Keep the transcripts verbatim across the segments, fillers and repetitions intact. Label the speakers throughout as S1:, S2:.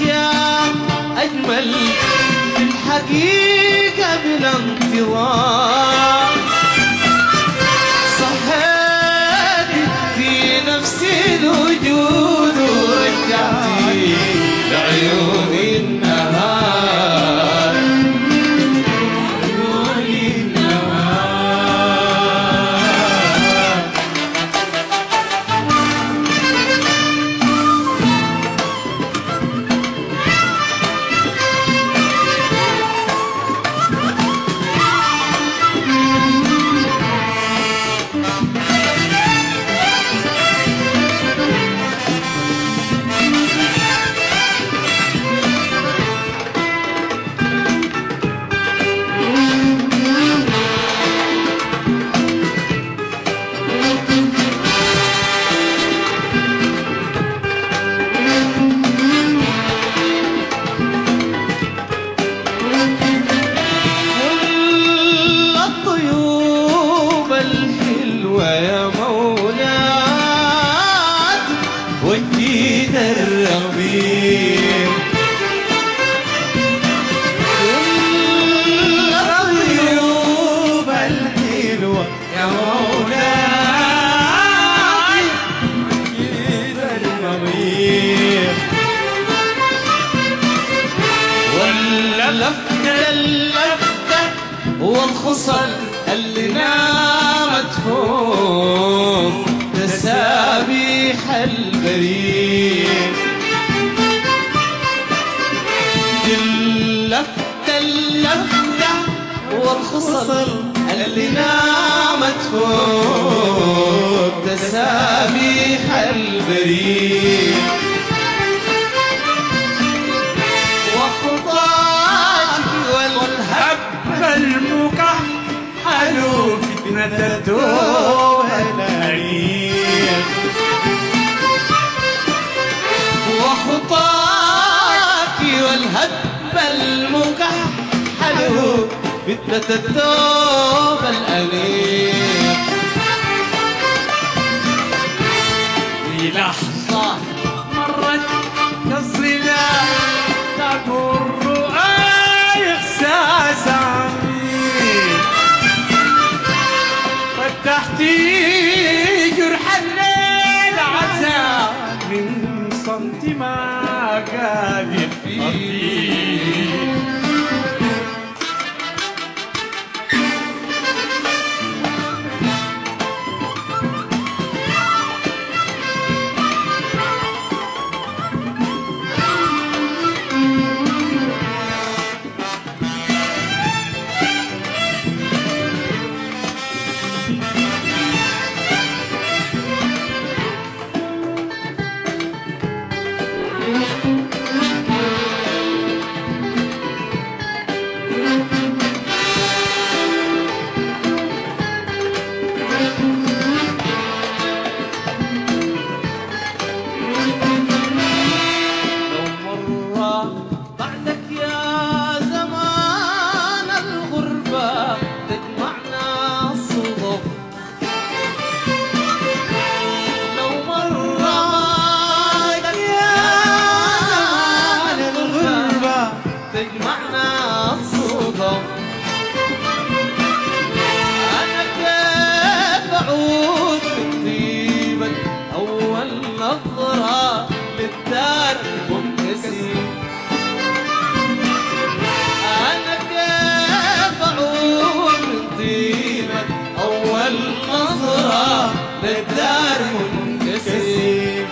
S1: يا أجمل في الحقيقة بلا انتظار. صحيتي في نفسي الوجود ورجعتي لعيوني النهار. عيوني النهار. والجيد الرغبين كل الطيوب الحلوة يا مولاي والجيد الرغبين واللفتة اللفتة والخصل اللي نامت فوق تسابيح البريد. اللفتة اللفتة والخصل اللي نامت فوق تسابيح البريد. وخطاك والهب المكحل فتنة الدوء العين. وخطاك والهب المكحل فتنة الثوب الأمين. في لحظة مرت كالظلال تمر أي إحساس عميق. فتحتي جرح الليل عذاب من صمت ما كان يخفيه. تجمعنا الصدف. أنا كيف أعود من طيبك أول نظرة للدار منكسر. أنا كيف أعود من طيبك أول نظرة للدار منكسر.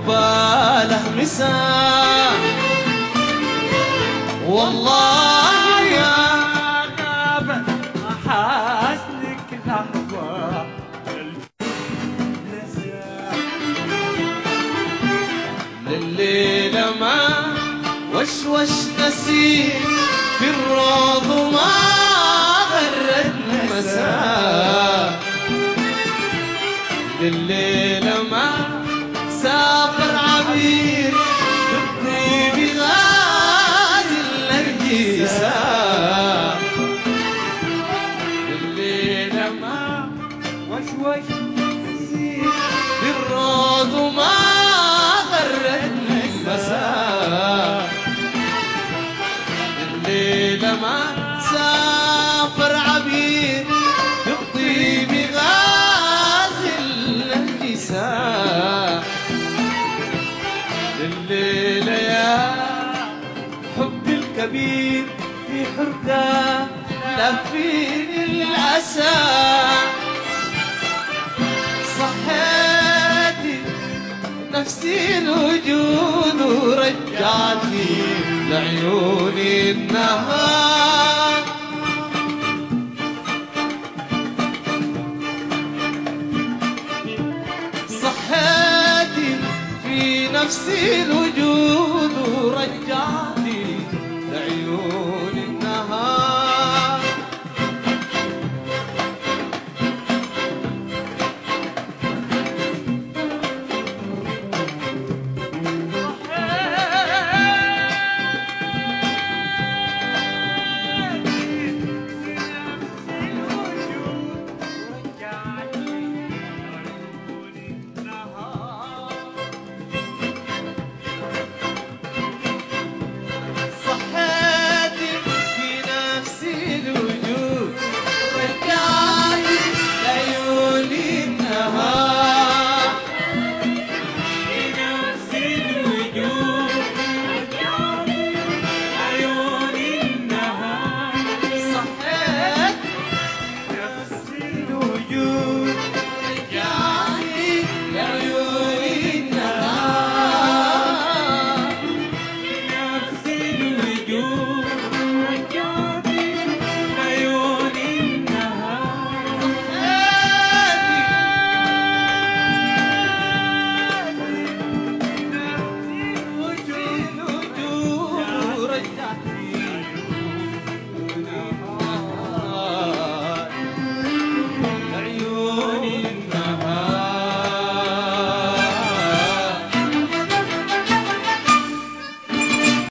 S1: عقباله مساء والله يا
S2: غابة محاسنك لحظة
S1: لليلة ما وشوش نسيم في الروض وما غرد المساء لليلة ما سافر عبير بالطيب غازي النرجساء لليلة ما
S2: وشوش
S1: نسيم في الروض وما غرد المساء الليلة ما سافر عبير بالطيب غازي النرجساء الليلة يا حب الكبير في حركة لفين الأسى صحيتي نفسي الوجود ورجعتني لعيوني النهار صحيتي في نفسي الوجود